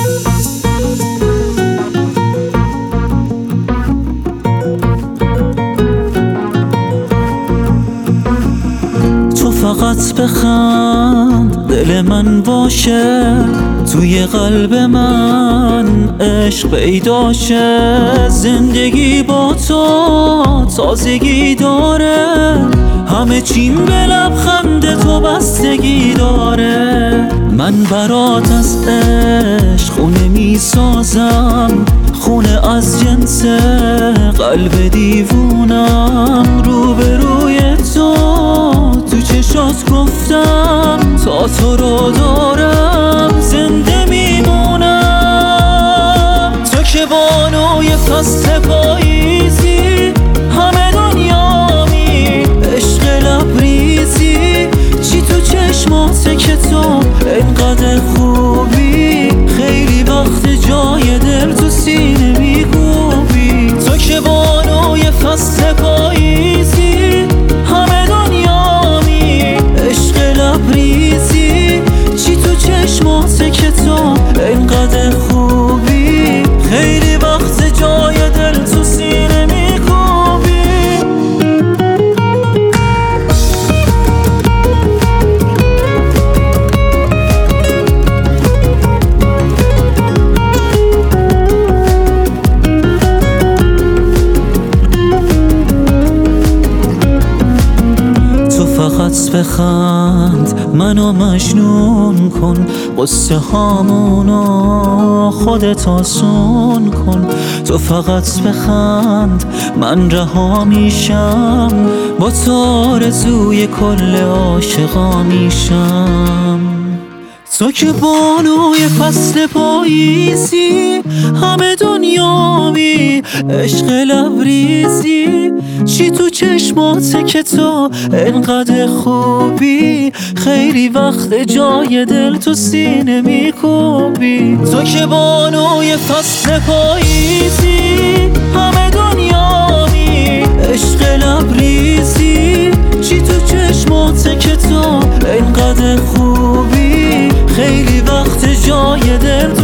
فقط بخند دل من باشه، توی قلب من عشق پیدا شه. زندگی با تو تازگی داره، همه چیم به لبخند تو بستگی داره. من برات از عشق خونه می سازم، خونه از جنس قلب دیوونم. روبروی تو چشات گفتم تا تو رو دارم زنده میمونم. تو که بانوی فصل پاییزی، همه دنیامی عشق لبریزی. چی تو چشماته که تو انقدر خوبی، خیلی وقت جای دل تو سینه میگوبی. تو که بانوی فصل پاییزی، همه چی تو چشماته که تو انقدر خوبی، خیلی وقت جای دل تو سینه میکوبی. تو فقط بخند منو مجنون کن، قصه هامونو خودت آسون کن. تو فقط بخند من رها میشم، با تو آرزوی کل عاشقا میشم. تو که بانوی فصل پاییزی، همه دنیامی عشق لبریزی. چی تو چشماته که تو انقدر خوبی، خیلی وقت جای دل تو سینه میکوبی. تو که بانوی فصل پاییزی، همه دنیامی عشق لبریزی. چی تو چشماته که تو انقدر خوبی، خیلی وقت جای دل